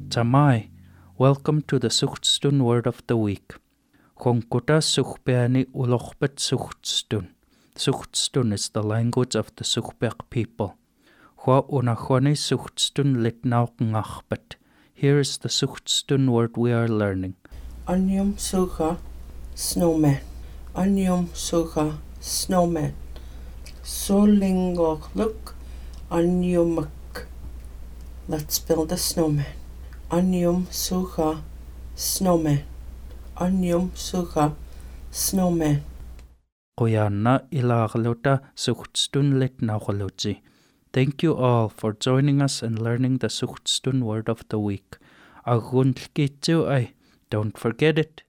Tamai, welcome to the Suhtstun Word of the Week. Khonkuta Sukhpeani Ulokhpet Suhtstun. Suhtstun is the language of the Sukhpek people. Hwa unachoni Suhtstun litnauk ngachpet. Here is the Suhtstun word we are learning. Onium suga snowman. Onium suga snowman. Solingok look oniumak. Let's build a snowman. Onium suga snowman. Onium suga snowman. Qoyanna ilagluta Suhtstun litnaukluji. Thank you all for joining us and learning the Suhtstun word of the week. Aguntlkitsu ay, don't forget it.